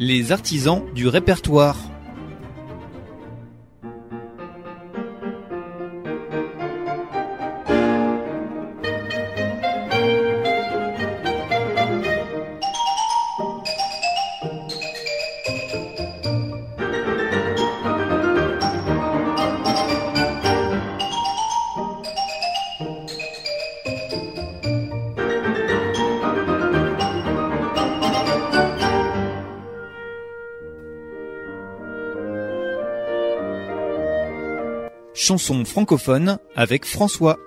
les artisans du répertoire. Chanson francophone avec François.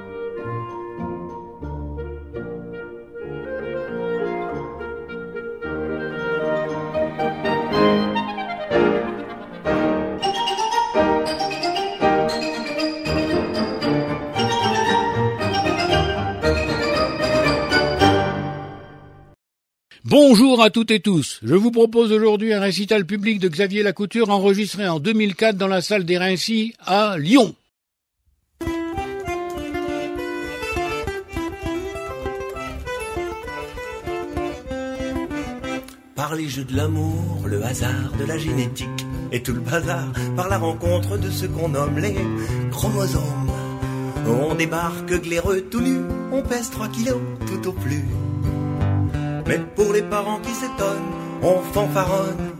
Bonjour à toutes et tous. Je vous propose aujourd'hui un récital public de Xavier Lacouture enregistré en 2004 dans la salle des Reincy à Lyon. Par les jeux de l'amour, le hasard de la génétique et tout le bazar, par la rencontre de ce qu'on nomme les chromosomes. On débarque glaireux tout nu, on pèse 3 kilos tout au plus. Mais pour les parents qui s'étonnent, on fanfaronne.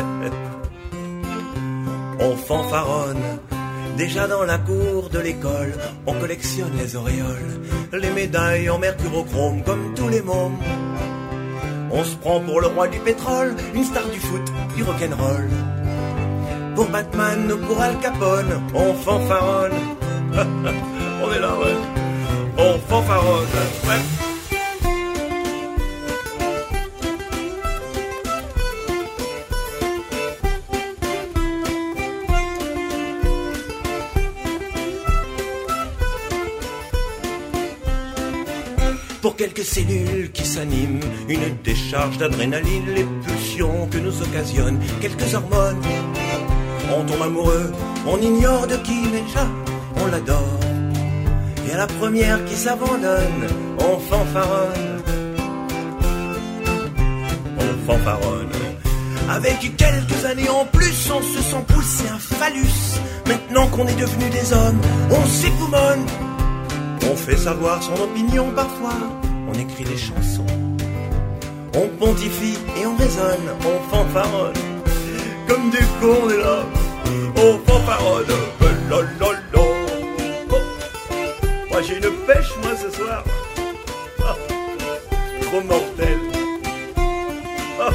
On fanfaronne. Déjà dans la cour de l'école, on collectionne les auréoles, les médailles en mercurochrome comme tous les mômes. On se prend pour le roi du pétrole, une star du foot, du rock'n'roll. Pour Batman ou pour Al Capone, on fanfaronne. On est là, ouais. On fanfaronne. Ouais. Pour quelques cellules qui s'animent, une décharge d'adrénaline, les pulsions que nous occasionnent quelques hormones. On tombe amoureux, on ignore de qui, mais déjà on l'adore. Et à la première qui s'abandonne, on fanfaronne. On fanfaronne. Avec quelques années en plus, on se sent pousser un phallus. Maintenant qu'on est devenus des hommes, on s'époumonne. On fait savoir son opinion parfois, on écrit des chansons. On pontifie et on raisonne, on fanfaronne. Comme des cons, on est là, on fanfaronne. Lolololo. Oh. Moi j'ai une pêche, moi ce soir. Ah. Trop mortel. Ah.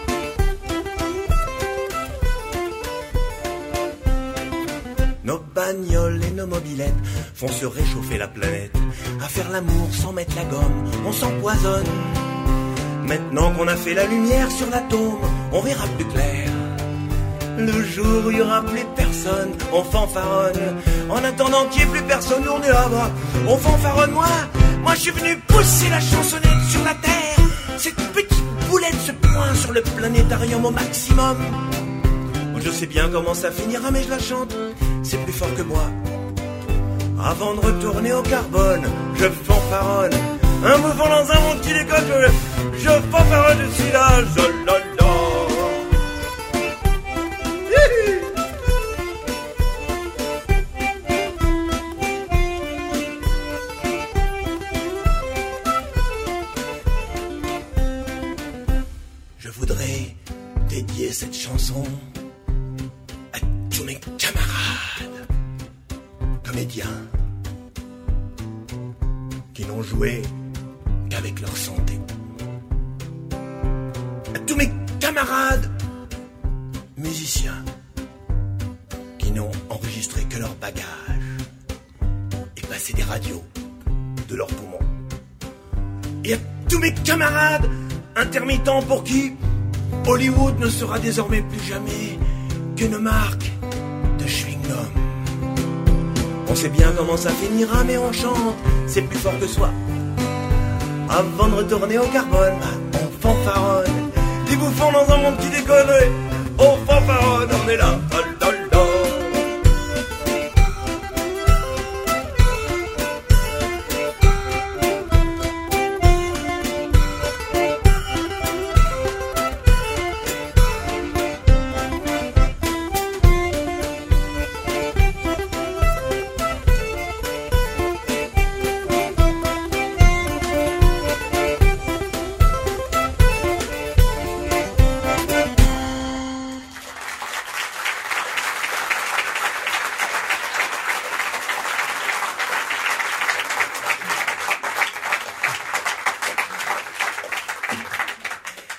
Nos bagnoles et nos mobilettes font se réchauffer la planète. À faire l'amour sans mettre la gomme, on s'empoisonne. Maintenant qu'on a fait la lumière sur l'atome, on verra plus clair. Le jour où il n'y aura plus personne, on fanfaronne. En attendant qu'il n'y ait plus personne, on est là-bas. On fanfaronne, moi je suis venu pousser la chansonnette sur la terre. Cette petite boulette se pointe sur le planétarium au maximum. Je sais bien comment ça finira, mais je la chante, c'est plus fort que moi. Avant de retourner au carbone, je fanfaronne. Un mouvement dans un monde qui décolle, je fanfaronne, je suis là, jololo. Je voudrais dédier cette chanson à tous mes camarades comédiens qui n'ont joué qu'avec leur santé. À tous mes camarades musiciens qui n'ont enregistré que leur bagage et passé des radios de leurs poumons. Et à tous mes camarades intermittents pour qui Hollywood ne sera désormais plus jamais qu'une marque de chewing-gum. On sait bien comment ça finira, mais on chante, c'est plus fort que soi. Avant de retourner au carbone, on fanfaronne. Des bouffons dans un monde qui déconne, on fanfaronne, on est là.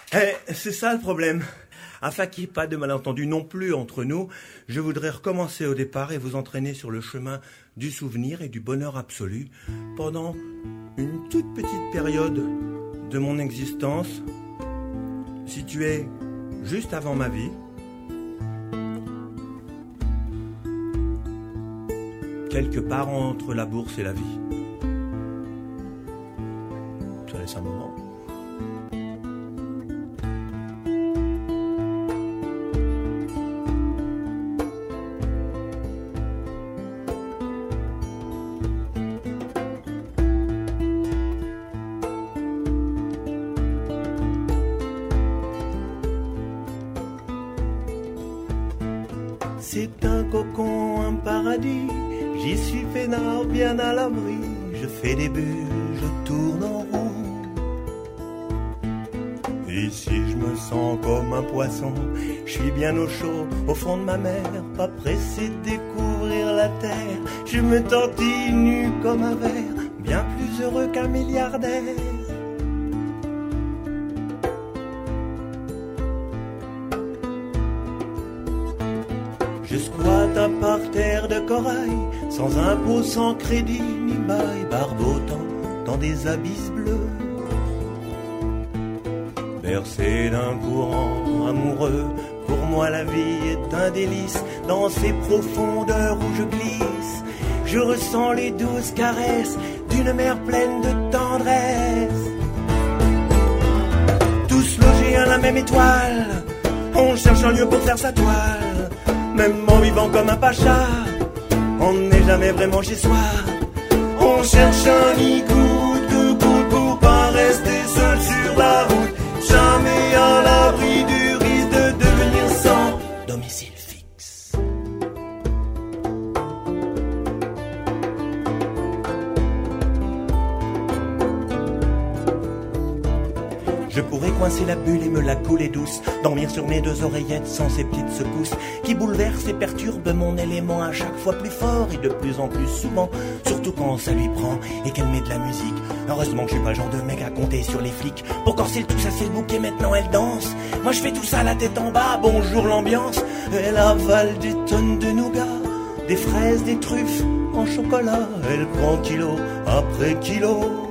C'est ça le problème. Afin qu'il n'y ait pas de malentendu non plus entre nous, je voudrais recommencer au départ et vous entraîner sur le chemin du souvenir et du bonheur absolu pendant une toute petite période de mon existence, située juste avant ma vie. Quelque part entre la bourse et la vie. Je te laisse un moment. C'est un cocon, un paradis. J'y suis peinard, bien à l'abri. Je fais des bulles, je tourne en rond. Ici je me sens comme un poisson. Je suis bien au chaud, au fond de ma mer. Pas pressé de découvrir la terre. Je me tortille nu comme un verre. Bien plus heureux qu'un milliardaire. Je squatte un parterre de corail, sans impôt, sans crédit ni bail, barbotant dans des abysses bleus. Bercé d'un courant amoureux, pour moi la vie est un délice. Dans ces profondeurs où je glisse, je ressens les douces caresses d'une mer pleine de tendresse. Tous logés à la même étoile, on cherche un lieu pour faire sa toile. Même en vivant comme un pacha, on n'est jamais vraiment chez soi. On cherche un lit coûte que coûte pour pas rester seul sur la route. Jamais à l'abri du risque de devenir sans domicile fixe. Je pourrais coincer la bulle et me la couler douce, dormir sur mes deux oreillettes sans ces petites secousses qui bouleversent et perturbent mon élément à chaque fois plus fort et de plus en plus souvent, surtout quand ça lui prend et qu'elle met de la musique. Heureusement que je suis pas le genre de mec à compter sur les flics pour corser le tout, ça c'est le bouquet, maintenant elle danse. Moi je fais tout ça la tête en bas, bonjour l'ambiance. Elle avale des tonnes de nougat, des fraises, des truffes en chocolat. Elle prend kilo après kilo.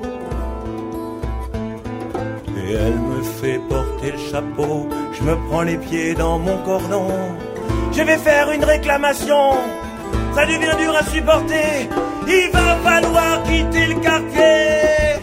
Et elle me fait porter le chapeau, je me prends les pieds dans mon cordon. Je vais faire une réclamation, ça devient dur à supporter. Il va falloir quitter le quartier.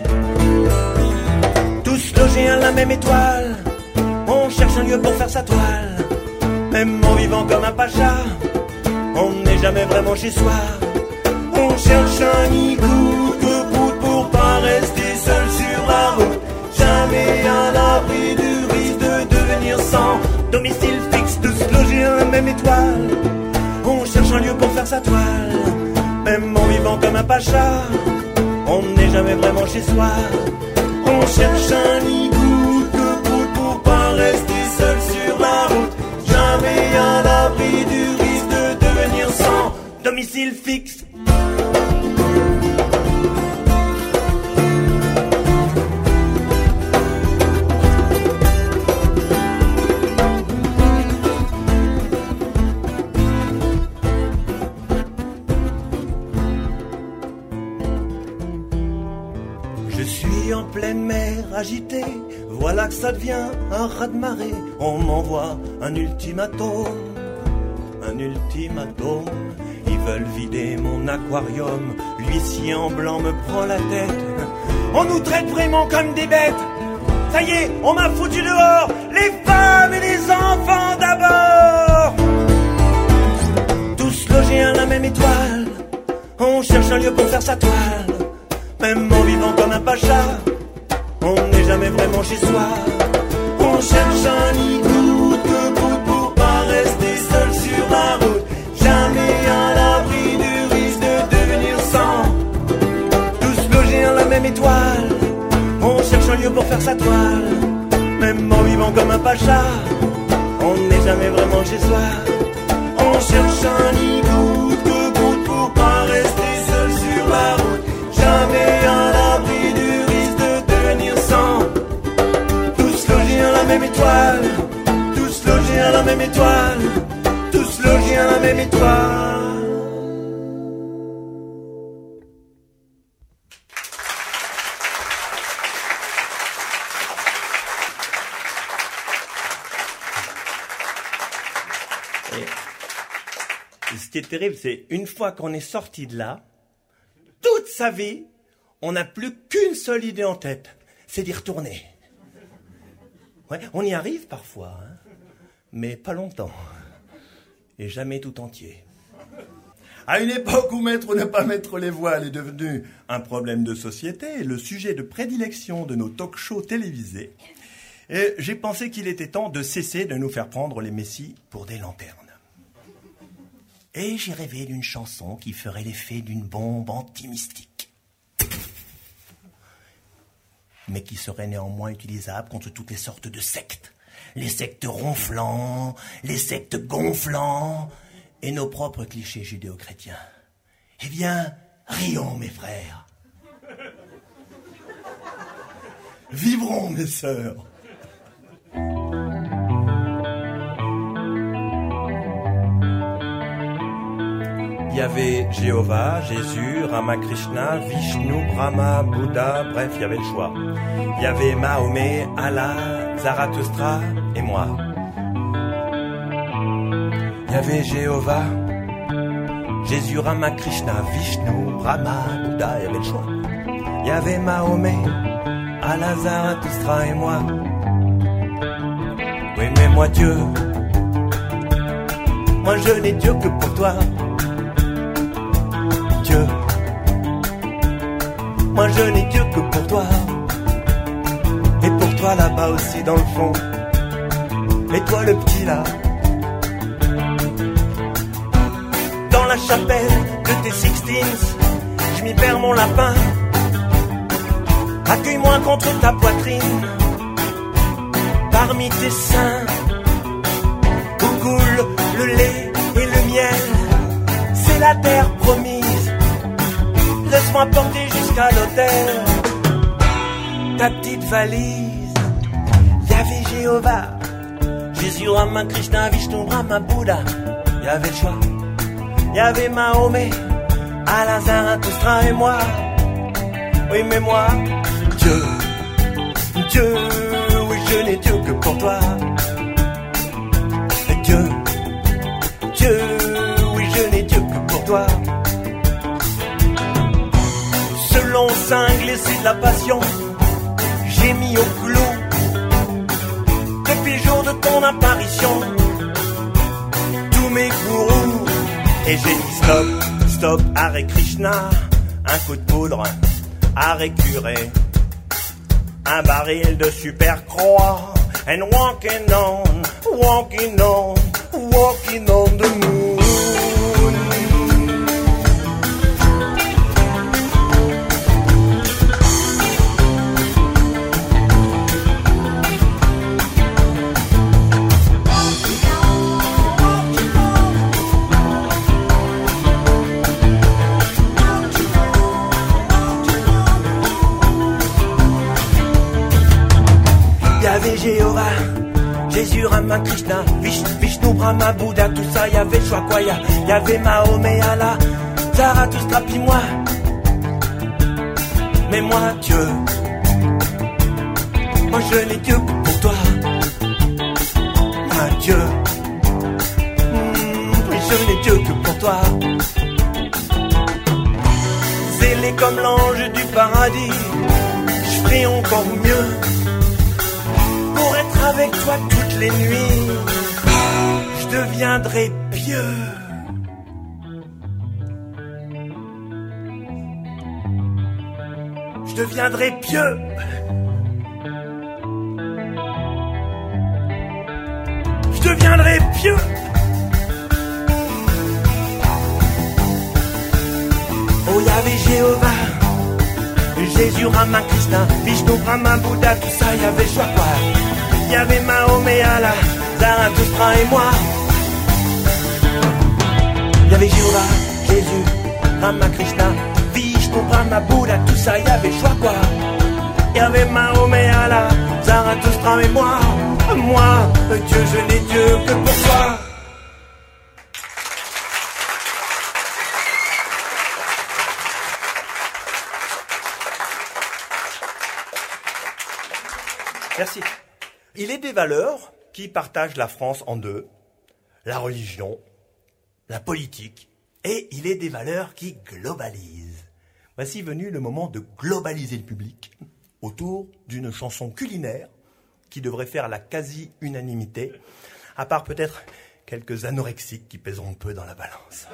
Tous logés à la même étoile, on cherche un lieu pour faire sa toile. Même en vivant comme un pacha, on n'est jamais vraiment chez soi. On cherche un nid coûte que coûte pour pas rester seul sur la route. Jamais à l'abri du risque de devenir sans domicile fixe. Tous logés à la même étoile, on cherche un lieu pour faire sa toile. Même en vivant comme un pacha, on n'est jamais vraiment chez soi. On cherche un nid coûte que coûte pour pas rester seul sur la route. Jamais à l'abri du risque de devenir sans domicile fixe. En pleine mer agitée, voilà que ça devient un raz-de-marée. On m'envoie un ultimatum, un ultimatum. Ils veulent vider mon aquarium, l'huissier en blanc me prend la tête. On nous traite vraiment comme des bêtes. Ça y est, on m'a foutu dehors, les femmes et les enfants d'abord. Tous logés à la même étoile, on cherche un lieu pour faire sa toile. Même en vivant comme un pacha, on n'est jamais vraiment chez soi. On cherche un nid coûte que coûte pour pas rester seul sur la route. Jamais à l'abri du risque de devenir sans. Tous logés à la même étoile, on cherche un lieu pour faire sa toile. Même en vivant comme un pacha, on n'est jamais vraiment chez soi. On cherche un nid coûte que coûte pour pas rester seul sur la route. Jamais à l'abri du risque de devenir sans. Tous logés à la même étoile. étoile, tous logés à la même étoile, tous logés à la même étoile. Et ce qui est terrible, c'est une fois qu'on est sorti de là, toute sa vie, on n'a plus qu'une seule idée en tête, c'est d'y retourner. Ouais, on y arrive parfois, hein, mais pas longtemps, et jamais tout entier. À une époque où mettre ou ne pas mettre les voiles est devenu un problème de société, le sujet de prédilection de nos talk-shows télévisés, et j'ai pensé qu'il était temps de cesser de nous faire prendre les messies pour des lanternes. Et j'ai rêvé d'une chanson qui ferait l'effet d'une bombe anti-mystique, mais qui serait néanmoins utilisable contre toutes les sortes de sectes. Les sectes ronflants, les sectes gonflants, et nos propres clichés judéo-chrétiens. Eh bien, rions, mes frères. Vivrons, mes sœurs. Il y avait Jéhovah, Jésus, Ramakrishna, Vishnu, Brahma, Bouddha, bref, il y avait le choix. Il y avait Mahomet, Allah, Zarathustra et moi. Il y avait Jéhovah, Jésus, Ramakrishna, Vishnu, Brahma, Bouddha, il y avait le choix. Il y avait Mahomet, Allah, Zarathustra et moi. Oui, mais moi Dieu, moi je n'ai Dieu que pour toi. Dieu, moi je n'ai Dieu que pour toi. Et pour toi là-bas aussi dans le fond. Et toi le petit là, dans la chapelle de tes Sixteens, je m'y perds mon lapin. Accueille-moi contre ta poitrine, parmi tes seins, où coule le lait et le miel. C'est la terre promise. Laisse-moi porter jusqu'à l'hôtel ta petite valise. Y'avait Jéhovah, Jésus, Rama, Krishna, Vishnu, Brahma, Bouddha. Y'avait le choix. Y'avait Mahomet, Allah, Zarathustra et moi. Oui, mais moi, Dieu, Dieu, oui, je n'ai Dieu que pour toi. Dieu, Dieu, oui, je n'ai Dieu que pour toi. Selon cinglé, c'est de la passion. J'ai mis au clou depuis le jour de ton apparition tous mes gourous. Et j'ai dit stop, stop, Hare Krishna. Un coup de poudre, Hare curé. Un baril de super croix. And walking on, walking on, walking on the moon. Jéhovah, Jésus, Rama, Krishna, Vishnu, Brahma, Bouddha, tout ça, y'avait le choix quoi, y'avait Mahomet, Allah, Zarathustra, puis moi. Mais moi, Dieu, moi je n'ai Dieu que pour toi. Moi, Dieu, mais je n'ai Dieu que pour toi. Zélé comme l'ange du paradis, je ferai encore mieux. Pour être avec toi toutes les nuits, je deviendrai pieux. Je deviendrai pieux. Je deviendrai pieux. Oh, y'avait Jéhovah, Jésus, Rama, Krishna, Vishnu, Brahma, Bouddha, tout ça, y'avait le choix quoi. Y'avait Mahomet, Allah, Zarathustra et moi. Y'avait Jéhovah, Jésus, Rama, Krishna, Vishnu, Brahma, Bouddha, tout ça, y'avait le choix quoi. Y'avait Mahomet, Allah, Zarathustra et moi. moi, Dieu, je n'ai Dieu que pour toi. Merci. Il est des valeurs qui partagent la France en deux, la religion, la politique, et il est des valeurs qui globalisent. Voici venu le moment de globaliser le public autour d'une chanson culinaire qui devrait faire la quasi-unanimité, à part peut-être quelques anorexiques qui pèseront peu dans la balance.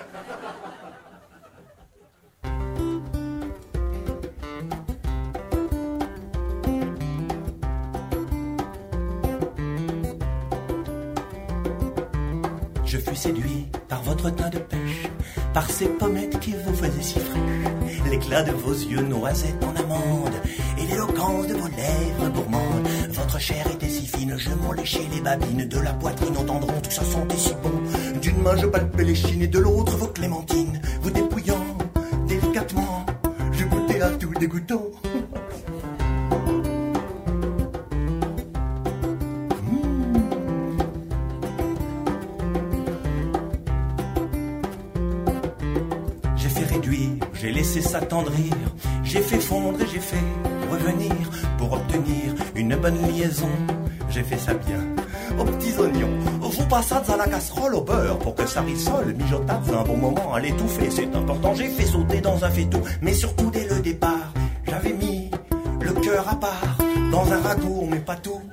Je fus séduit par votre teint de pêche, par ces pommettes qui vous faisaient si fraîches, l'éclat de vos yeux noisettes en amande, et l'éloquence de vos lèvres gourmandes. Votre chair était si fine, je m'en léchais les babines, de la poitrine au tendron, tout ça sentait si bon. D'une main je palpais les chines, et de l'autre vos clémentines, vous dépouillant délicatement, je goûtais à tout dégoûtant. J'ai laissé s'attendrir, j'ai fait fondre et j'ai fait revenir pour obtenir une bonne liaison. J'ai fait ça bien, aux petits oignons. Vous passâtes à la casserole au beurre pour que ça rissole. Mijotâtes un bon moment à l'étouffer, c'est important. J'ai fait sauter dans un faitout, mais surtout dès le départ, j'avais mis le cœur à part dans un ragoût, mais pas tout.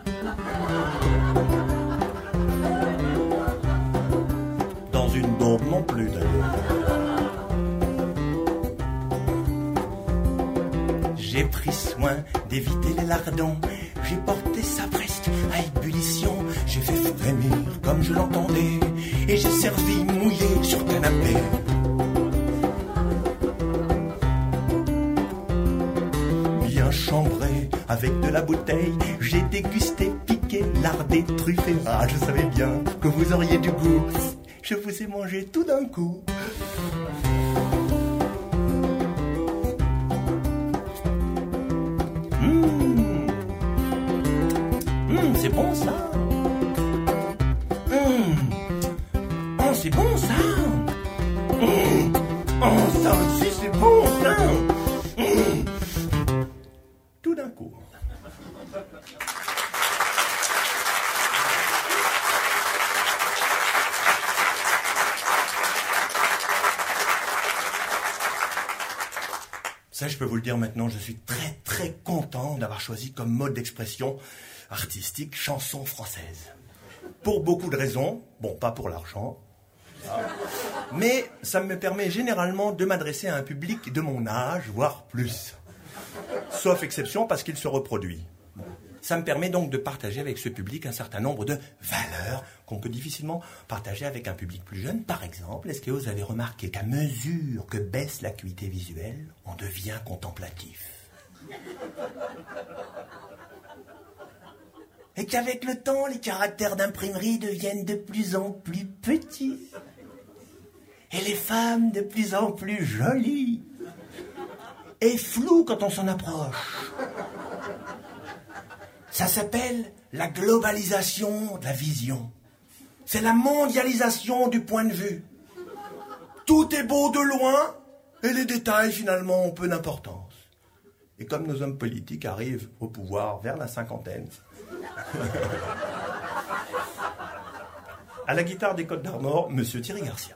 Dans une daube non plus d'ailleurs. J'ai pris soin d'éviter les lardons, j'ai porté ça presque à ébullition, j'ai fait frémir comme je l'entendais, et j'ai servi mouillé sur canapé. Bien chambré avec de la bouteille, j'ai dégusté, piqué, lardé, truffé. Ah, je savais bien que vous auriez du goût, je vous ai mangé tout d'un coup. C'est bon ça. Oh, c'est bon ça. Oh, ça aussi c'est bon ça. Tout d'un coup. Ça, je peux vous le dire maintenant, je suis très très content d'avoir choisi comme mode d'expression artistique chanson française. Pour beaucoup de raisons, bon, pas pour l'argent, mais ça me permet généralement de m'adresser à un public de mon âge, voire plus. Sauf exception parce qu'il se reproduit. Ça me permet donc de partager avec ce public un certain nombre de valeurs qu'on peut difficilement partager avec un public plus jeune. Par exemple, est-ce que vous avez remarqué qu'à mesure que baisse l'acuité visuelle, on devient contemplatif ? Et qu'avec le temps, les caractères d'imprimerie deviennent de plus en plus petits. Et les femmes de plus en plus jolies. Et floues quand on s'en approche. Ça s'appelle la globalisation de la vision. C'est la mondialisation du point de vue. Tout est beau de loin, et les détails finalement ont peu d'importance. Et comme nos hommes politiques arrivent au pouvoir vers la cinquantaine, à la guitare des Côtes d'Armor, Monsieur Thierry Garcia.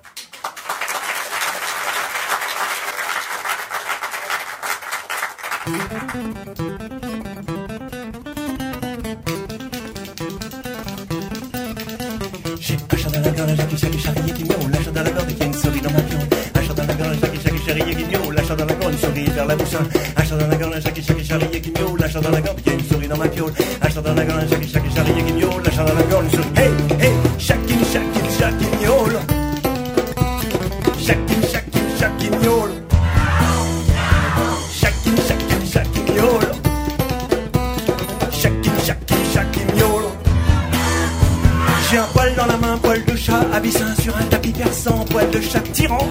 J'ai un chat dans la gorge, un chat qui charrie et qui miaule, un chat dans la gorge qui a une souris dans ma piole. Un chat dans la gorge, un chat qui charrie et qui miaule, un chat dans la gorge, une souris vers la bouche. Un chat dans la gorge, un chat qui charrie et qui miaule, un chat dans la gorge qui a une souris dans ma piole. Un chat dans la gorge, un chat qui charrie et qui miaule, un chat dans la gorge, une souris. Hey, hey, chakin, chakin, chakin, miaule. Chakin, chakin, chakin, miaule. Chakin, chakin, chakin, miaule. Chakin, chakin, chakin, miaule. J'ai un poil dans la main, poil de chat, abyssin sur un tapis perçant, poil de chat tyran.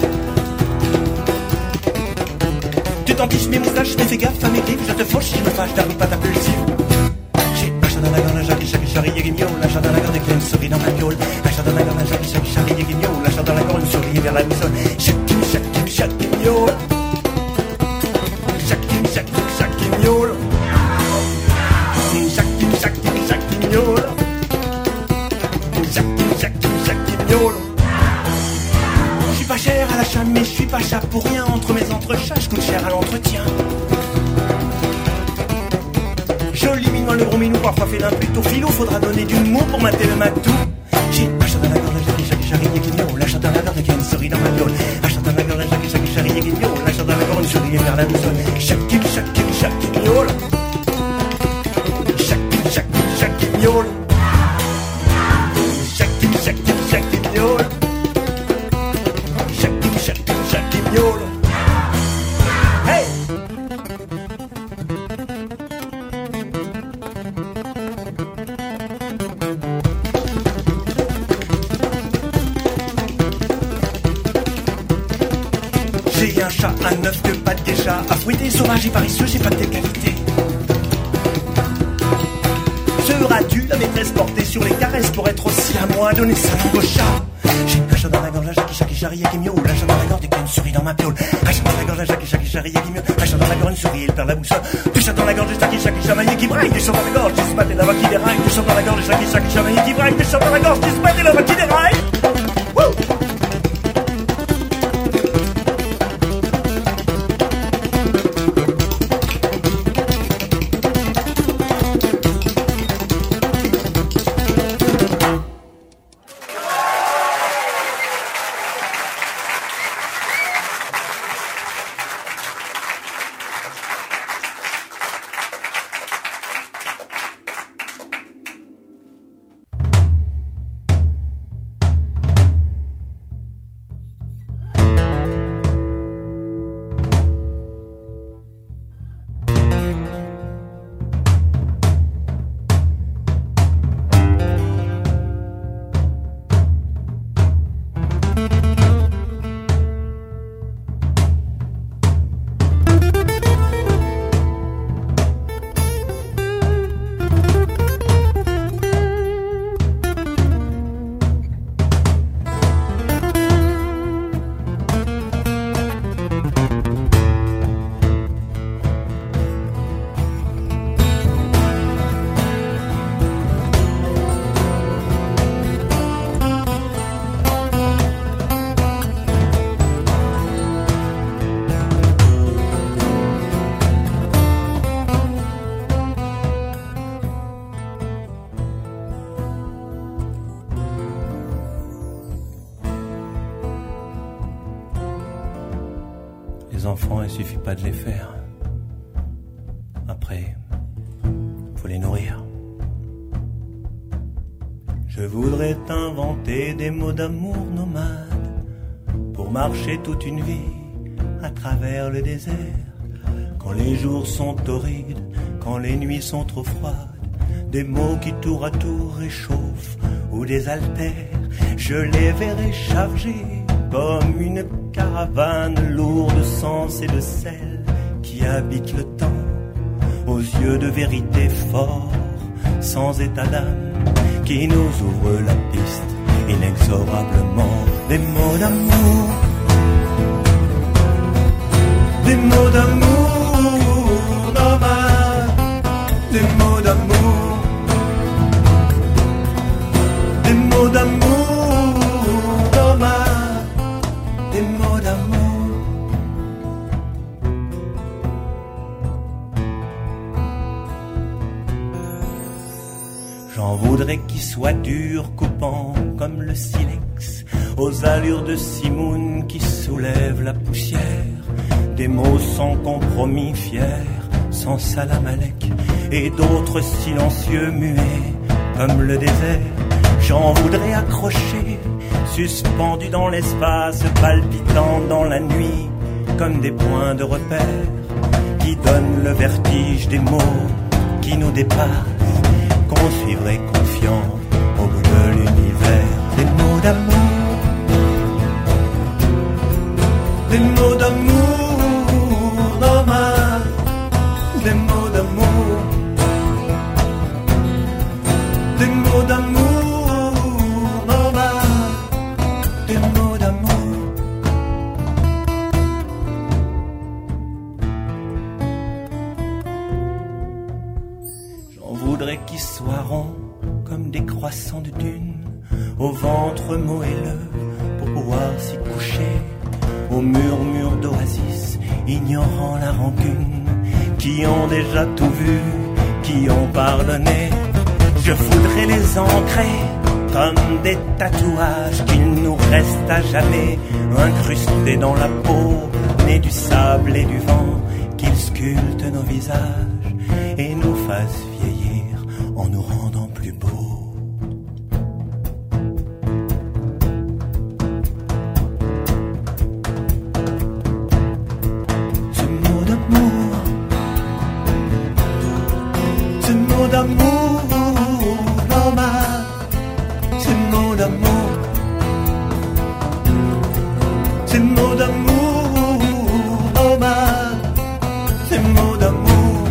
Tu t'en fiches mes moustaches, mais fais gaffe à mes griffes, je te fauche, je me fâche, t'arrives pas ta pulsive. J'ai un chat dans la gorge, Jackie, Jackie, Charlie, Guignol, la chat dans la gorge, une souris dans ma piole. La chat dans la gorge, Jackie, Jackie, Charlie, Guignol, la chat dans la gorge, une souris vers la boussole. Jackie, Jackie, Jackie, Guignol. Jackie, Jackie, Jackie, Guignol. Jackie, Jackie, Jackie, Guignol. Jackie, Jackie, Jackie, Guignol. Je suis pas cher à l'achat, mais je suis pas chat pour rien. Entre mes entrechats, je coûte cher à l'entretien. Joli minou, le gros minou, parfois fait d'un plutôt filou. Faudra donner du mot pour mater le matou. J'ai achat dans la gorge, Jackie, Jackie, Charlie, Guignol. L'achat dans la gorge, qu'il y a une souris dans ma gueule. Achat dans la gorge, Jackie, Jackie, Charlie, Guignol. L'achat dans la gorge, une souris vers la boussole. Jackie, Jackie, Jackie, Guignol. Jackie, Jackie, Jackie, Guignol. Jackie, Jackie, Jackie, Guignol. Jackie, Jackie, Jackie, Guignol. Hey! J'ai un chat, un œuf, 2 pattes, des chats à fouetter, sauvage et paresseux, j'ai pas de tes qualités. Seras-tu la maîtresse portée sur les caresses pour être aussi à moi, donner sa langue au chat? J'ai un chat dans la gorge, Jackie, Jackie, Charlie, Guignol. Un chat dans la gorge, et qu'il y a une souris dans ma piole. Un chat dans la gorge, Jackie, Jackie, Charlie, Guignol. Un chat dans la gorge, une souris, elle perd la boussole. Deux chats dans la gorge, Jackie, Jackie, chamaillé qui braille. Des chats dans la gorge, qui se battent et la voix qui déraille. Deux chats dans la gorge, Jackie, Jackie, chamaillé qui braille. Des chats dans la gorge, qui se battent et la voix qui déraille. Wouh! Les enfants, il suffit pas de les faire. Après, faut les nourrir. Je voudrais t'inventer des mots d'amour nomades pour marcher toute une vie à travers le désert. Quand les jours sont torrides, quand les nuits sont trop froides, des mots qui tour à tour réchauffent ou désaltèrent. Je les verrai charger comme une caravane lourde de sens et de sel qui habite le temps, aux yeux de vérité forts, sans état d'âme, qui nous ouvre la piste inexorablement. Des mots d'amour, des mots d'amour nomades, des mots d'amour, des mots d'amour nomades, des mots d'amour. J'en voudrais qu'ils soient durs, coupants comme le silex, aux allures de Simoun qui soulève la poussière. Des mots sans compromis, fiers, sans salamalek, et d'autres silencieux, muets comme le désert. J'en voudrais accrocher, suspendus dans l'espace, palpitant dans la nuit, comme des points de repère qui donnent le vertige des mots qui nous dépassent, qu'on suivrait confiant au bout de l'univers. Des mots d'amour, des mots d'amour nomades, des mots d'amour, voudrais qu'ils soient ronds comme des croissants de dune, au ventre moelleux pour pouvoir s'y coucher, au murmure d'oasis ignorant la rancune, qui ont déjà tout vu, qui ont pardonné. Je voudrais les ancrer comme des tatouages qu'il nous reste à jamais, incrustés dans la peau, nés du sable et du vent, qu'ils sculptent nos visages et nous fassent vieillir en nous rendant plus beaux. Ce mot d'amour, ce mot d'amour, normal, ce mot d'amour, ce mot d'amour, normal, ce mot d'amour,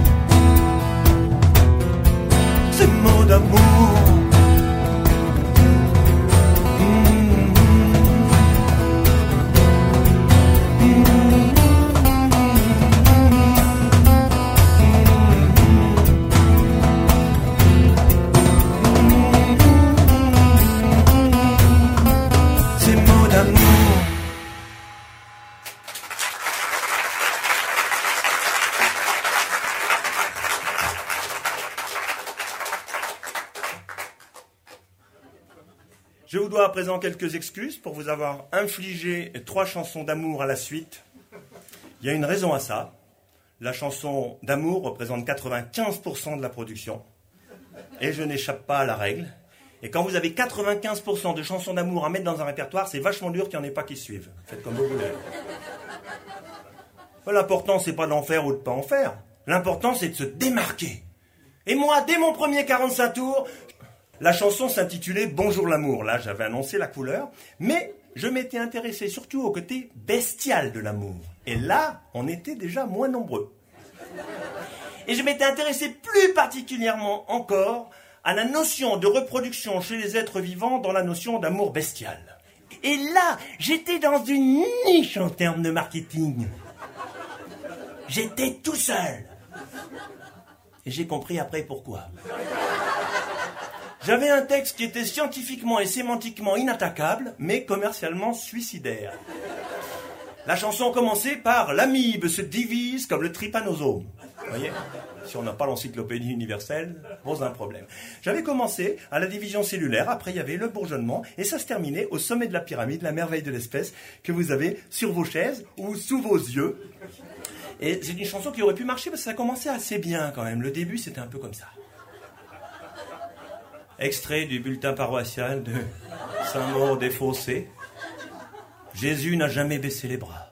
ce mot d'amour. Je vous dois à présent quelques excuses pour vous avoir infligé 3 chansons d'amour à la suite. Il y a une raison à ça. La chanson d'amour représente 95% de la production. Et je n'échappe pas à la règle. Et quand vous avez 95% de chansons d'amour à mettre dans un répertoire, c'est vachement dur qu'il n'y en ait pas qui suivent. Faites comme vous voulez. L'important, c'est pas d'en faire ou de pas en faire. L'important, c'est de se démarquer. Et moi, dès mon premier 45 tours, la chanson s'intitulait « Bonjour l'amour ». Là, j'avais annoncé la couleur. Mais je m'étais intéressé surtout au côté bestial de l'amour. Et là, on était déjà moins nombreux. Et je m'étais intéressé plus particulièrement encore à la notion de reproduction chez les êtres vivants dans la notion d'amour bestial. Et là, j'étais dans une niche en termes de marketing. J'étais tout seul. Et j'ai compris après pourquoi. J'avais un texte qui était scientifiquement et sémantiquement inattaquable, mais commercialement suicidaire. La chanson commençait par « L'amibe se divise comme le trypanosome ». Vous voyez ? Si on n'a pas l'encyclopédie universelle, pose un problème. J'avais commencé à la division cellulaire, après il y avait le bourgeonnement, et ça se terminait au sommet de la pyramide, la merveille de l'espèce, que vous avez sur vos chaises ou sous vos yeux. Et c'est une chanson qui aurait pu marcher parce que ça commençait assez bien quand même. Le début, c'était un peu comme ça. Extrait du bulletin paroissial de Saint-Maur des Fossés. Jésus n'a jamais baissé les bras.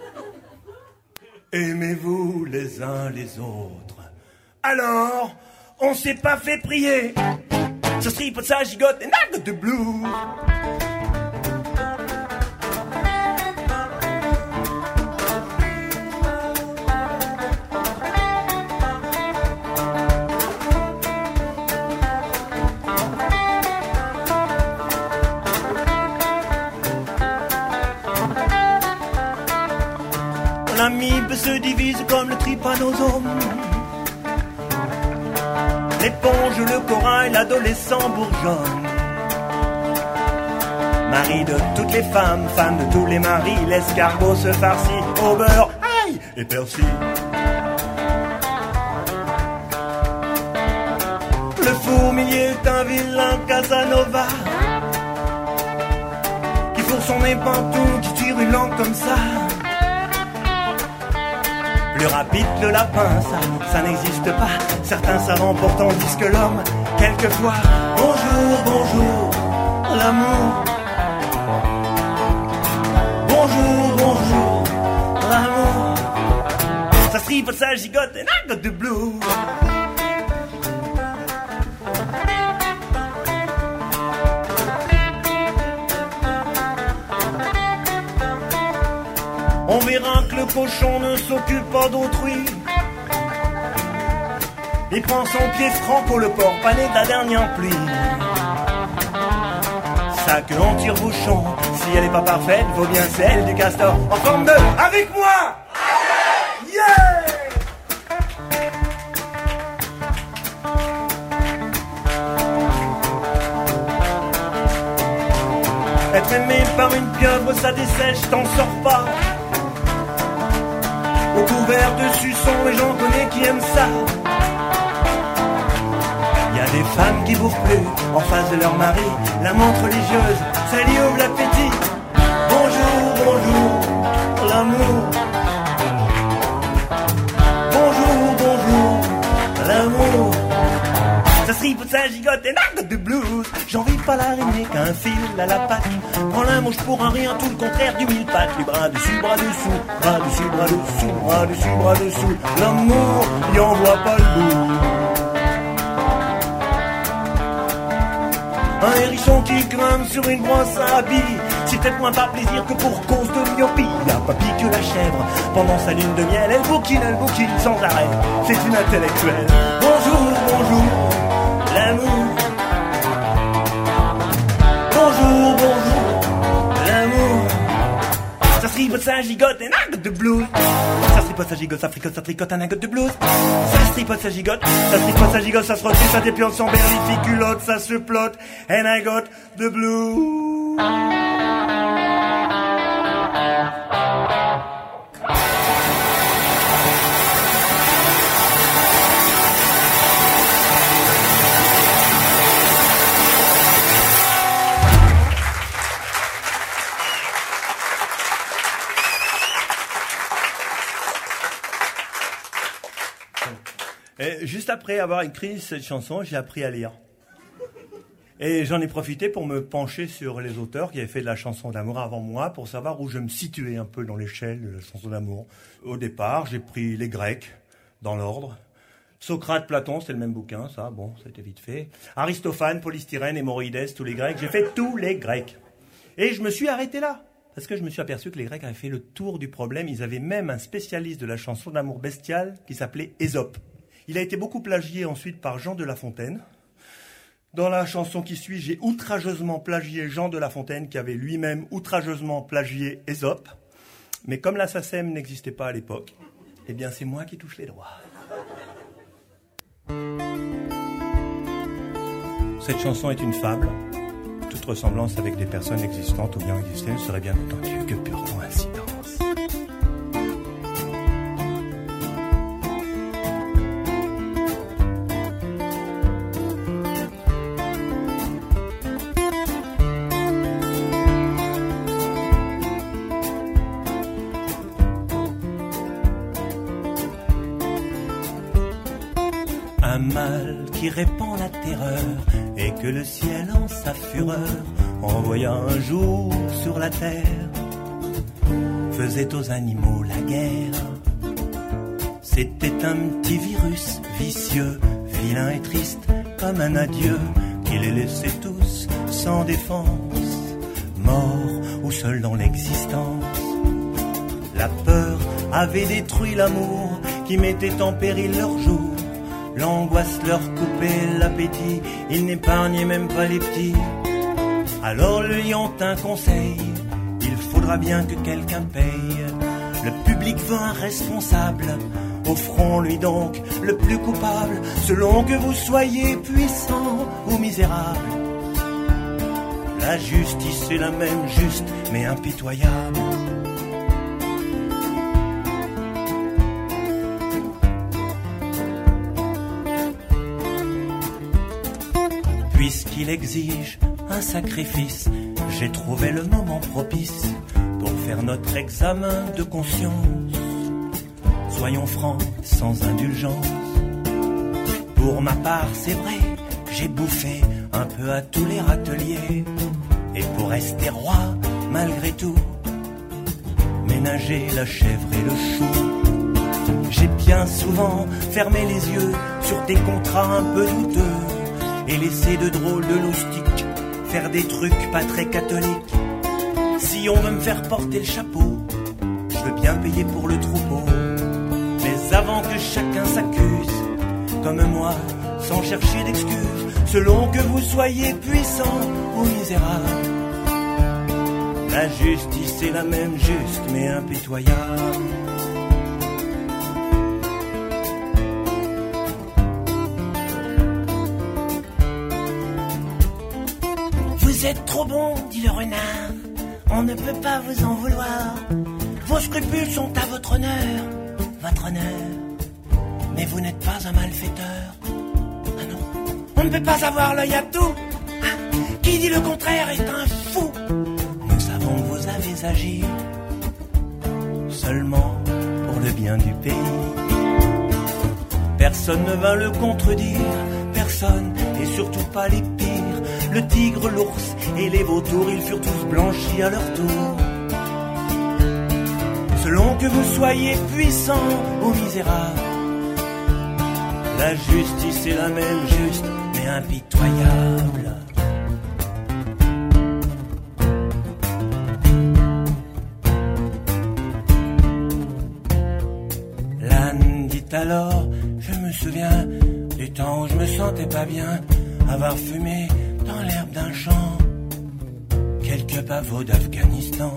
Aimez-vous les uns les autres. Alors, on s'est pas fait prier. Ce tripote, ça gigote et n'a de blues. L'amibe se divise comme le trypanosome. L'éponge, le corail, l'adolescent bourgeonne. Mari de toutes les femmes, femme de tous les maris, l'escargot se farcit au beurre, aïe, et persil. Le fourmilier est un vilain Casanova qui fourre son épantou, qui tire une langue comme ça. Plus rapide que le lapin, ça n'existe pas. Certains savants pourtant disent que l'homme, quelquefois, bonjour, bonjour, l'amour. Bonjour, bonjour, l'amour. Ça se tripote, ça gigote, and I got the blues. On verra que le cochon ne s'occupe pas d'autrui. Il prend son pied franco, le porc pané de la dernière pluie. Sa queue en tire-bouchon, si elle n'est pas parfaite, vaut bien celle du castor. En forme de, avec moi! Yeah! aimé par une pieuvre, ça dessèche, t'en sors pas. Au couvert de suçons, et j'en connais qui aiment ça. Y a des femmes qui bouffent plus en face de leur mari. La montre religieuse, ça lui ouvre l'appétit. Bonjour, bonjour, l'amour. Bonjour, bonjour, l'amour. Ça se ripote, ça gigote et nagote de blues. J'envie pas l'araignée qu'un fil à la patte. Prends la mouche pour un rien, tout le contraire du mille pattes. Les bras dessus, bras dessous, bras dessus, bras dessous, bras dessus, bras dessous. L'amour, y en voit pas le bout. Un hérisson qui grimpe sur une brosse à billes, c'est peut-être moins par plaisir que pour cause de myopie. Y'a pas pis que la chèvre, pendant sa lune de miel, elle bouquine sans arrêt. C'est une intellectuelle. Bonjour, bonjour, l'amour. Bonjour, bonjour, l'amour. Ça se ripote, ça gigote, un nagote de blues. Ça se ripote, ça gigote, ça fricote, ça tricote, un nagote de blues. Ça se ripote, ça gigote, ça se ripote, ça gigote, ça se rote, ça dépiante sans berlificulotte, ça se plotte, and I got the blues. Et juste après avoir écrit cette chanson, j'ai appris à lire. Et j'en ai profité pour me pencher sur les auteurs qui avaient fait de la chanson d'amour avant moi, pour savoir où je me situais un peu dans l'échelle de la chanson d'amour. Au départ, j'ai pris les Grecs, dans l'ordre. Socrate, Platon, c'est le même bouquin, ça, bon, ça a été vite fait. Aristophane, Polystyrène, Hémorroïdes, tous les Grecs. J'ai fait tous les Grecs. Et je me suis arrêté là. Parce que je me suis aperçu que les Grecs avaient fait le tour du problème. Ils avaient même un spécialiste de la chanson d'amour bestiale qui s'appelait Ésope. Il a été beaucoup plagié ensuite par Jean de La Fontaine. Dans la chanson qui suit, j'ai outrageusement plagié Jean de La Fontaine, qui avait lui-même outrageusement plagié Ésope. Mais comme la SACEM n'existait pas à l'époque, eh bien c'est moi qui touche les droits. Cette chanson est une fable. Toute ressemblance avec des personnes existantes ou bien existées serait bien entendu que pure coïncidence. Un mal qui répand la terreur et que le ciel en sa fureur envoya un jour sur la terre faisait aux animaux la guerre. C'était un petit virus vicieux, vilain et triste comme un adieu qui les laissait tous sans défense, morts ou seuls dans l'existence. La peur avait détruit l'amour qui mettait en péril leur jour. L'angoisse leur coupait l'appétit, ils n'épargnaient même pas les petits. Alors le lion tint conseil, il faudra bien que quelqu'un paye. Le public veut un responsable, offrons-lui donc le plus coupable, selon que vous soyez puissant ou misérable. La justice est la même, juste mais impitoyable. Puisqu'il exige un sacrifice, j'ai trouvé le moment propice pour faire notre examen de conscience. Soyons francs, sans indulgence. Pour ma part, c'est vrai, j'ai bouffé un peu à tous les râteliers. Et pour rester roi, malgré tout, ménager la chèvre et le chou. J'ai bien souvent fermé les yeux sur des contrats un peu douteux et laisser de drôles de loustiques faire des trucs pas très catholiques. Si on veut me faire porter le chapeau, je veux bien payer pour le troupeau. Mais avant que chacun s'accuse, comme moi, sans chercher d'excuses, selon que vous soyez puissant ou misérable, la justice est la même, juste mais impitoyable. Vous êtes trop bon, dit le renard. on ne peut pas vous en vouloir. Vos scrupules sont à votre honneur, mais vous n'êtes pas un malfaiteur. Ah non, on ne peut pas avoir l'œil à tout. Qui dit le contraire est un fou. Nous savons que vous avez agi seulement pour le bien du pays. Personne ne vint le contredire, personne, et surtout pas les pires. Le tigre, l'ours et les vautours, ils furent tous blanchis à leur tour. Selon que vous soyez puissant ou misérable, la justice est la même, juste mais impitoyable. L'âne dit alors, je me souviens du temps où je me sentais pas bien, avoir fumé dans l'herbe d'un champ quelques pavots d'Afghanistan.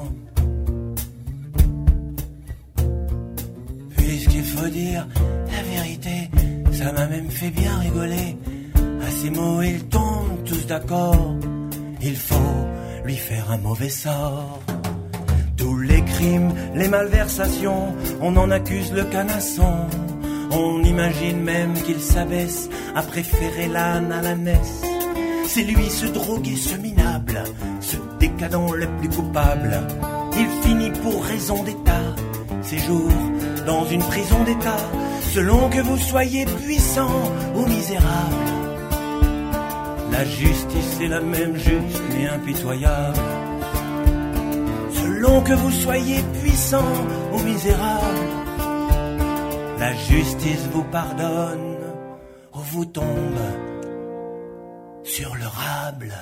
Puisqu'il faut dire la vérité, ça m'a même fait bien rigoler. À ces mots ils tombent tous d'accord, il faut lui faire un mauvais sort. Tous les crimes, les malversations, on en accuse le canasson. On imagine même qu'il s'abaisse à préférer l'âne à l'ânesse. C'est lui ce drogué, ce minable, ce décadent le plus coupable. Il finit pour raison d'état, séjour dans une prison d'état. Selon que vous soyez puissant ou misérable, la justice est la même, juste mais impitoyable. Selon que vous soyez puissant ou misérable, la justice vous pardonne ou vous tombe sur le rable.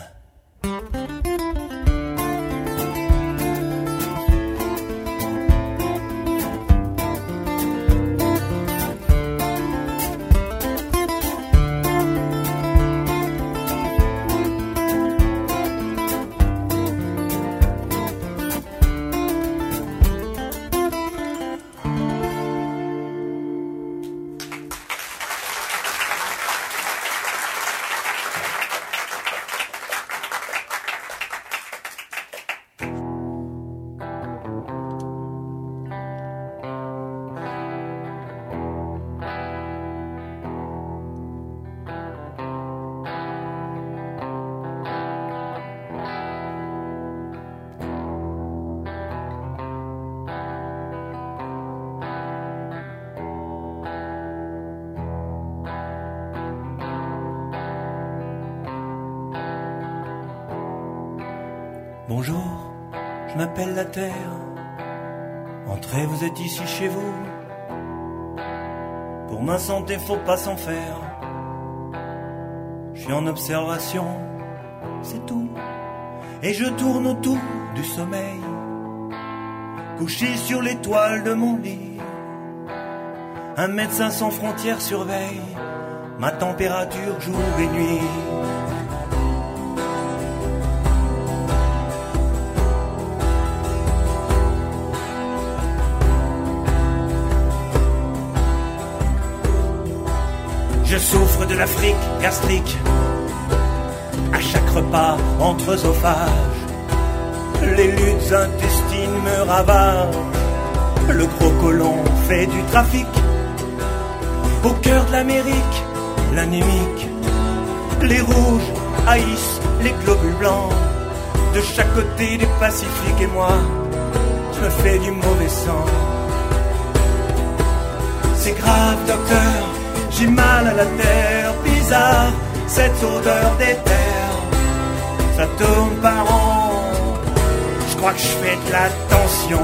Bonjour, je m'appelle la Terre. Entrez, vous êtes ici chez vous. Pour ma santé, faut pas s'en faire. Je suis en observation, c'est tout. Et je tourne autour du sommeil, couché sur l'étoile de mon lit. Un médecin sans frontières surveille ma température jour et nuit. Je souffre de l'Afrique gastrique, à chaque repas entre œsophages. Les luttes intestines me ravagent, le gros côlon fait du trafic. Au cœur de l'Amérique, l'anémique, les rouges haïssent les globules blancs. De chaque côté du Pacifique et moi, je me fais du mauvais sang. C'est grave, docteur, j'ai mal à la terre, bizarre, cette odeur d'éther. Ça tourne par an, je crois que je fais de la tension.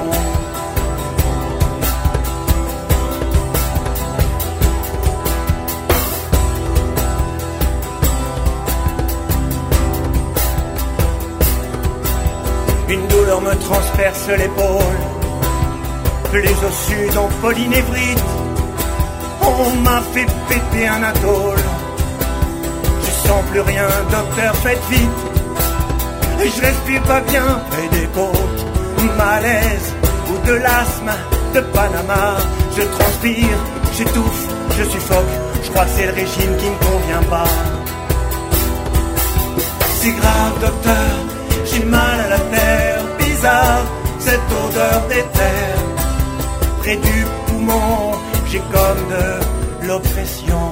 Une douleur me transperce l'épaule, les os sud en polynévrite. On m'a fait péter un atoll. Je sens plus rien, docteur, faites vite. Et je respire pas bien près des côtes. Malaise ou de l'asthme de Panama. Je transpire, j'étouffe, je suffoque. Je crois que c'est le régime qui me convient pas. C'est grave, docteur, j'ai mal à la terre. bizarre, cette odeur d'éther. Près du poumon, j'ai comme de l'oppression.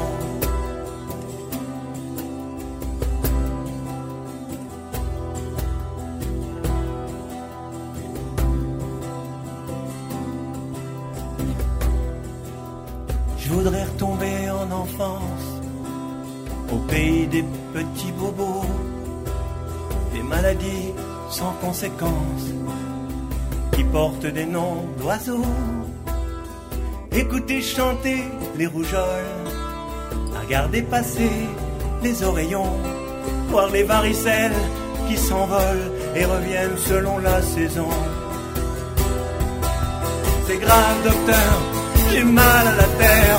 Je voudrais retomber en enfance, au pays des petits bobos, des maladies sans conséquences, qui portent des noms d'oiseaux. Écouter chanter les rougeoles, regarder passer les oreillons, voir les varicelles qui s'envolent et reviennent selon la saison. C'est grave, docteur, j'ai mal à la terre.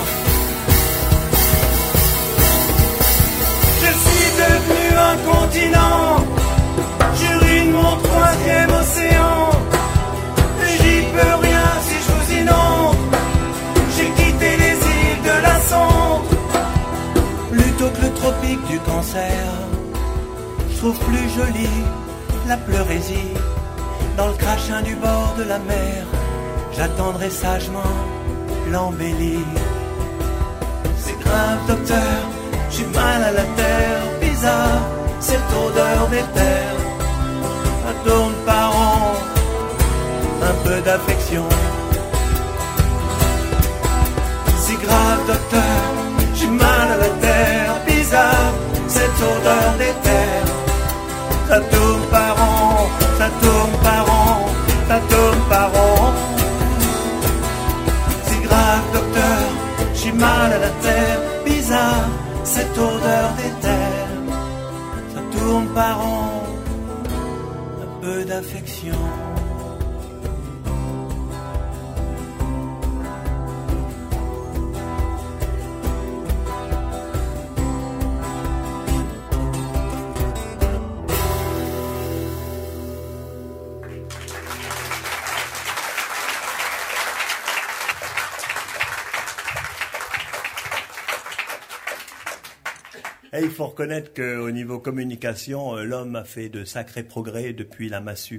Je suis devenu un continent, j'urine mon troisième océan. J'y peux rien si je vous inonde. J'ai quitté les îles de la Sonde. Plutôt que le tropique du cancer, je trouve plus jolie la pleurésie. Dans le crachin du bord de la mer, j'attendrai sagement l'embellir. C'est grave, docteur, j'ai mal à la terre. Bizarre, cette odeur d'éther. Ça tourne par an, un peu d'affection. C'est grave, docteur, j'ai mal à la terre. Bizarre, cette odeur d'éther. Ça tourne par an, ça tourne par an, ça tourne par an. C'est grave, docteur, j'ai mal à la terre. Bizarre, cette odeur d'éther. Ça tourne par an, un peu d'affection. Et il faut reconnaître qu'au niveau communication, l'homme a fait de sacrés progrès depuis la massue.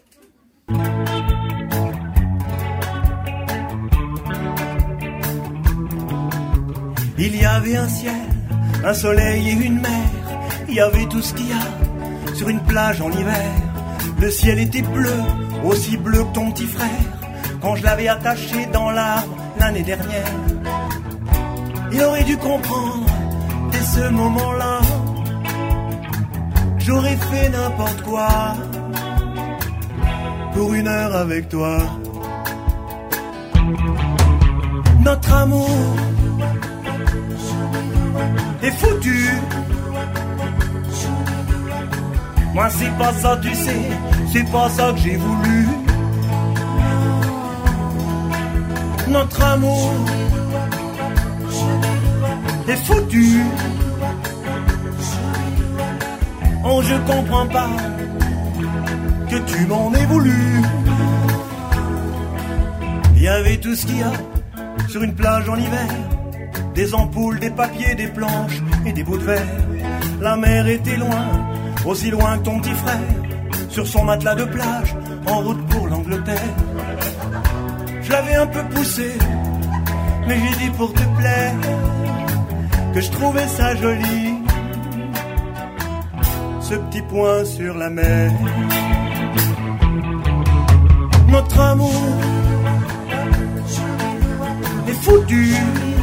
Il y avait un ciel, un soleil et une mer. Il y avait tout ce qu'il y a sur une plage en hiver. Le ciel était bleu, aussi bleu que ton petit frère, quand je l'avais attaché dans l'arbre l'année dernière. Il aurait dû comprendre dès ce moment-là, j'aurais fait n'importe quoi pour une heure avec toi. Notre amour est foutu. Moi c'est pas ça, tu sais, c'est pas ça que j'ai voulu. Notre amour est foutu. Oh, je comprends pas que tu m'en aies voulu. Il y avait tout ce qu'il y a sur une plage en hiver. Des ampoules, des papiers, des planches et des bouts de verre. La mer était loin, aussi loin que ton petit frère, sur son matelas de plage, en route pour l'Angleterre. Je l'avais un peu poussé, mais j'ai dit pour te plaire que je trouvais ça joli, ce petit point sur la mer. Notre amour est foutu.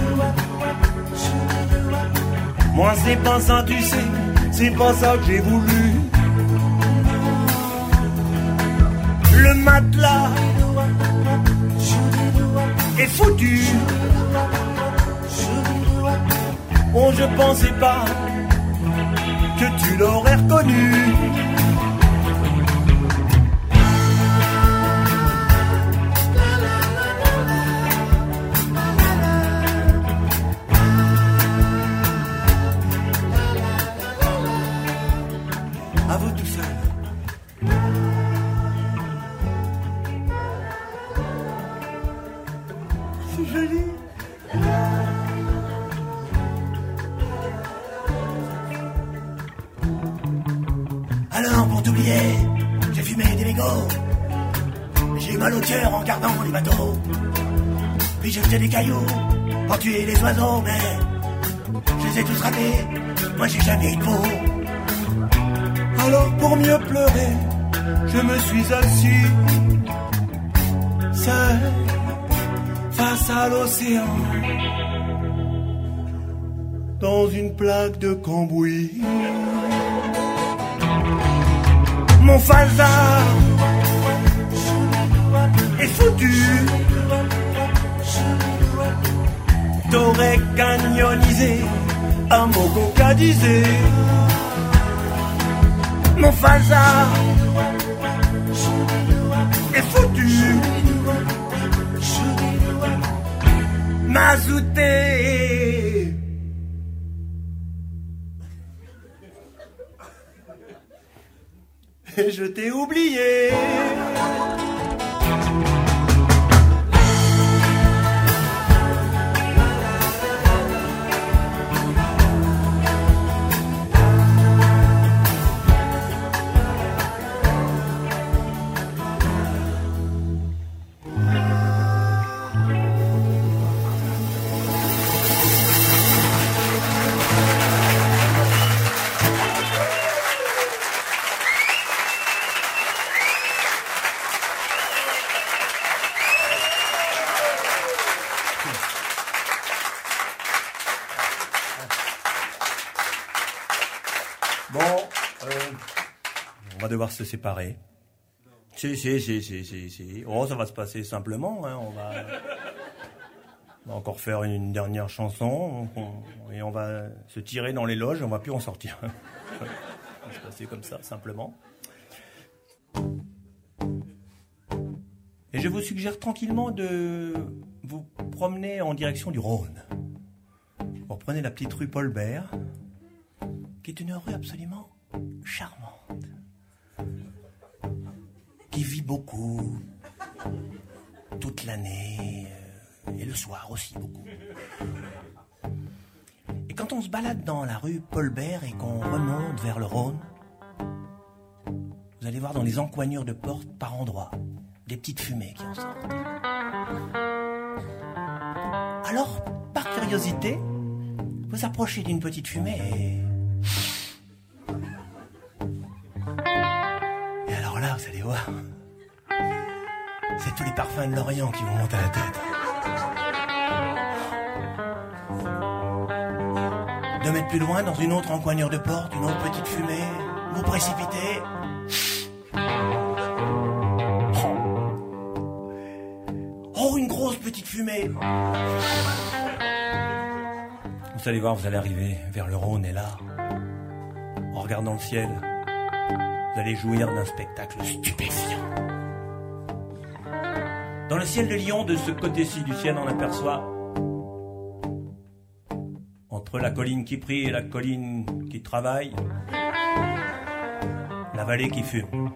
Moi c'est pas ça, tu sais, c'est pas ça que j'ai voulu. Le matelas est foutu. Oh, je pensais pas que tu l'aurais reconnu. À vous tout seul. C'est joli. Alors, pour t'oublier, j'ai fumé des mégots J'ai mal au cœur en regardant les bateaux. Puis j'ai jeté des cailloux pour tuer les oiseaux, mais je les ai tous ratés. Moi j'ai jamais eu de peau. Alors pour mieux pleurer, je me suis assis seul face à l'océan, dans une plaque de cambouis. Mon phasard est foutu. T'aurais cagnonisé un mot concadisé. Mon phasard est foutu. Mazouté. Et je t'ai oublié. On va devoir se séparer. Si. Oh, ça va se passer simplement. Hein. On va encore faire une dernière chanson et on va se tirer dans les loges et on va plus en sortir. Ça va se passer comme ça, simplement. Et je vous suggère tranquillement de vous promener en direction du Rhône. Vous reprenez la petite rue Paul Bert, qui est une rue absolument charmante, qui vit beaucoup, toute l'année, et le soir aussi beaucoup. Et quand on se balade dans la rue Paul Bert et qu'on remonte vers le Rhône, vous allez voir dans les encoignures de portes par endroits des petites fumées qui en sortent. Alors, par curiosité, vous approchez d'une petite fumée et alors là, vous allez voir, c'est tous les parfums de l'Orient qui vous montent à la tête. 2 mètres plus loin, dans une autre encoignure de porte, une autre petite fumée, vous précipitez. Oh, une grosse petite fumée. Vous allez voir, vous allez arriver vers le Rhône et là, en regardant le ciel, vous allez jouir d'un spectacle stupéfiant. Dans le ciel de Lyon, de ce côté-ci du ciel, on aperçoit, entre la colline qui prie et la colline qui travaille, la vallée qui fume.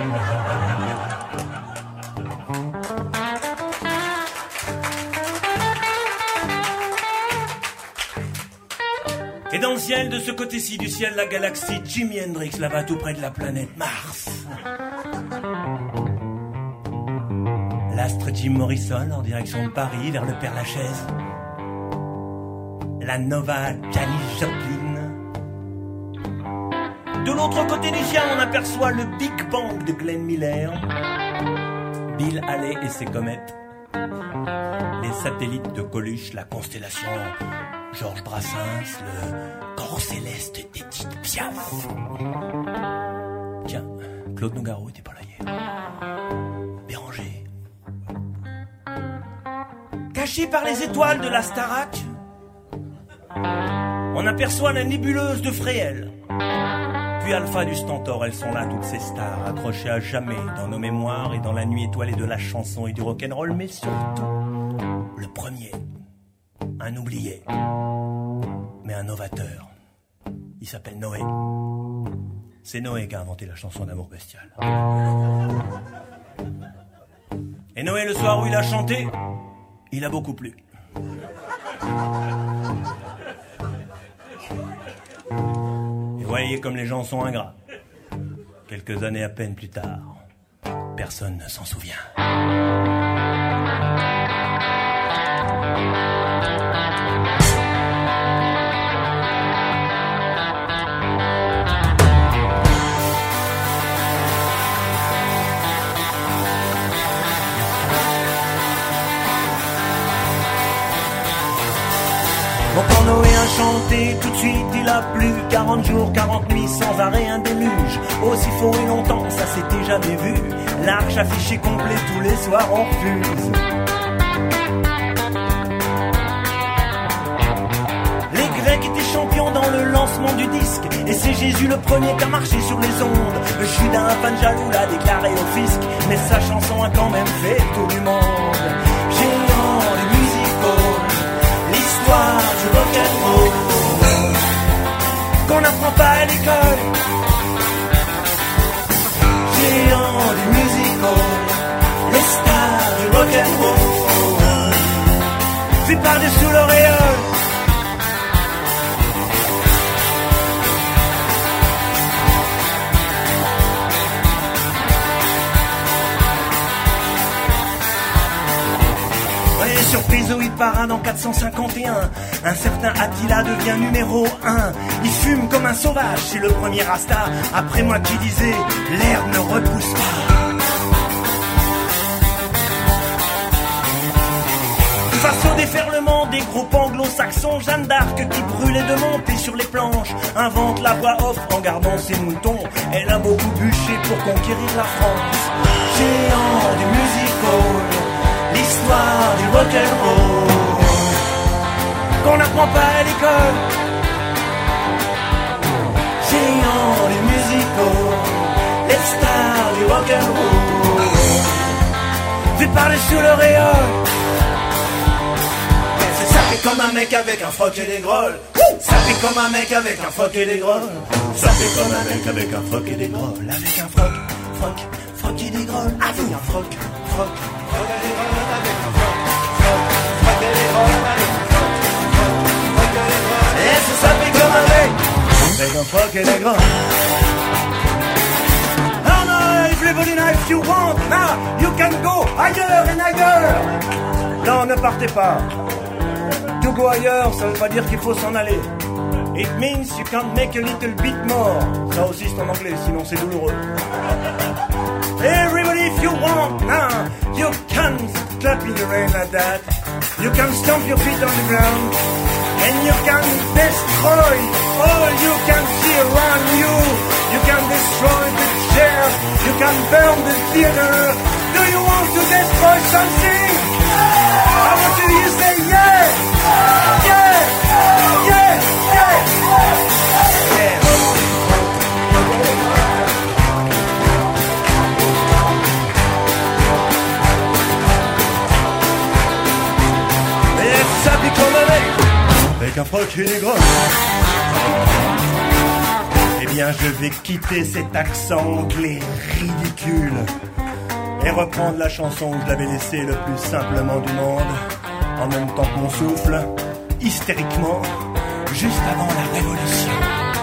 Et dans le ciel, de ce côté-ci du ciel, la galaxie Jimi Hendrix, là-bas tout près de la planète Mars. L'astre Jim Morrison en direction de Paris, vers le Père-Lachaise. La Nova Janis Joplin. De l'autre côté du ciel, on aperçoit le Big Bang de Glenn Miller, Bill Haley et ses comètes, les satellites de Coluche, la constellation Georges Brassens, le corps céleste d'Edith Piaf. Tiens, Claude Nougaro était pas là hier. Béranger. Caché par les étoiles de la Starac, on aperçoit la nébuleuse de Fréhel. Puis Alpha du Stentor, elles sont là, toutes ces stars, accrochées à jamais dans nos mémoires et dans la nuit étoilée de la chanson et du rock'n'roll, mais surtout, le premier, un oublié, mais un novateur. Il s'appelle Noé. C'est Noé qui a inventé la chanson d'amour bestial. Et Noé, le soir où il a chanté, il a beaucoup plu. Et voyez comme les gens sont ingrats. Quelques années à peine plus tard, personne ne s'en souvient. Bon, quand Noé a chanté, tout de suite il a plu. 40 jours, 40 nuits, sans arrêt un déluge. Aussi faux et longtemps, ça s'était jamais vu. L'arche affichée complet tous les soirs en fuse. Les Grecs étaient champions dans le lancement du disque. Et c'est Jésus le premier qui a marché sur les ondes. Judas, un fan jaloux, l'a déclaré au fisc. Mais sa chanson a quand même fait le tour du monde. Géant du musical, l'histoire du rock'n'roll qu'on n'apprend pas à l'école. Géant du musical, les stars du rock'n'roll vu par-dessous l'auréole. Surprise où il parade en 451. Un certain Attila devient numéro 1. Il fume comme un sauvage, c'est le premier Rasta. Après moi qui disais, l'herbe ne repousse pas. Face au déferlement des groupes anglo-saxons, Jeanne d'Arc qui brûlait de monter sur les planches invente la voix off en gardant ses moutons. Elle a beaucoup bûché pour conquérir la France. Géant du musical, l'histoire du rock'n'roll qu'on n'apprend pas à l'école. Géant du musical, les stars du rock'n'roll vu par-dessus l'auréole. C'est ça fait comme un mec avec un froc et des grolles. Ça fait comme un mec avec un froc et des grolles. Ça fait comme un mec avec un froc et des grolles. Avec un froc et des grolles. Avec un froc et des grolles. Et ça fait comme un mec avec un froc et des grolles. Oh no, if you believe if you want, now you can go ailleurs et ailleurs. Non, ne partez pas. To go ailleurs, ça veut pas dire qu'il faut s'en aller. It means you can make a little bit more. Ça aussi c'est en anglais, sinon c'est douloureux. Everybody if you want, now you can clap in the rain like that. You can stomp your feet on the ground. And you can destroy all you can see around you. You can destroy the chairs. You can burn the theater. Do you want to destroy something? I want to hear you say yeah! Yeah! Yeah! Yeah! Yeah! Et ça pique comme avec un froc et des grosses. Eh bien je vais quitter cet accent anglais ridicule et reprendre la chanson où je l'avais laissée le plus simplement du monde, en même temps que mon souffle, hystériquement, juste avant la Révolution.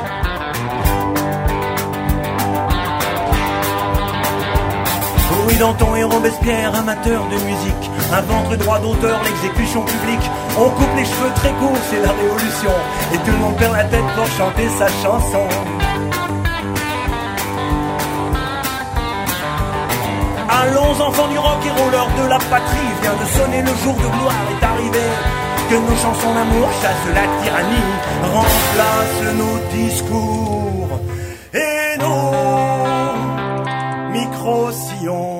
Oui, Danton et Robespierre, amateurs de musique, inventent le droit d'auteur, l'exécution publique. On coupe les cheveux très courts, c'est la Révolution, et tout le monde perd la tête pour chanter sa chanson. Allons enfants du rock et roller de la patrie, vient de sonner le jour de gloire est arrivé. Que nos chansons d'amour chassent la tyrannie, remplacent nos discours et nos micro-sillons.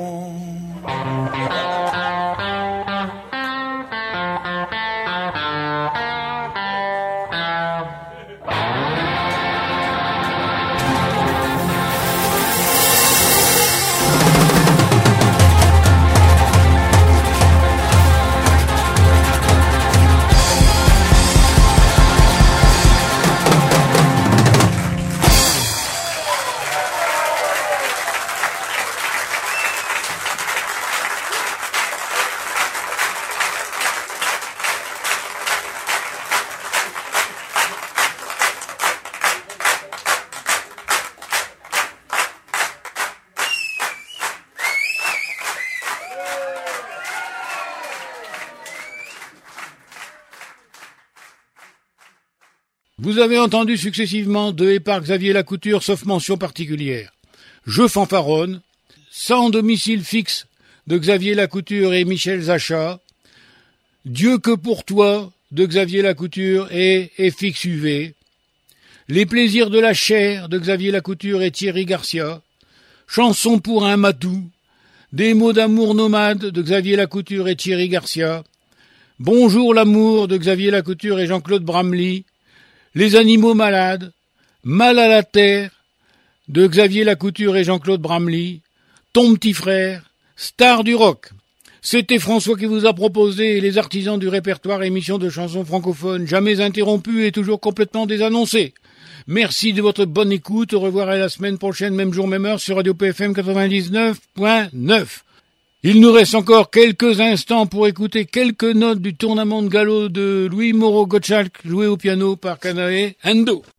Vous avez entendu successivement de et par Xavier Lacouture, sauf mention particulière. Je fanfaronne, sans domicile fixe de Xavier Lacouture et Michel Zachat, Dieu que pour toi de Xavier Lacouture et FX UV, Les plaisirs de la chair de Xavier Lacouture et Thierry Garcia, Chanson pour un matou, Des mots d'amour nomades de Xavier Lacouture et Thierry Garcia, Bonjour l'amour de Xavier Lacouture et Jean-Claude Bramley, Les animaux malades, Mal à la terre de Xavier Lacouture et Jean-Claude Bramley, Ton petit frère, Star du rock. C'était François qui vous a proposé les artisans du répertoire, émission de chansons francophones, jamais interrompue et toujours complètement désannoncée. Merci de votre bonne écoute. Au revoir à la semaine prochaine, même jour, même heure, sur Radio PFM 99.9. Il nous reste encore quelques instants pour écouter quelques notes du tournement de galop de Louis Moreau Gottschalk, joué au piano par Kanae Endo.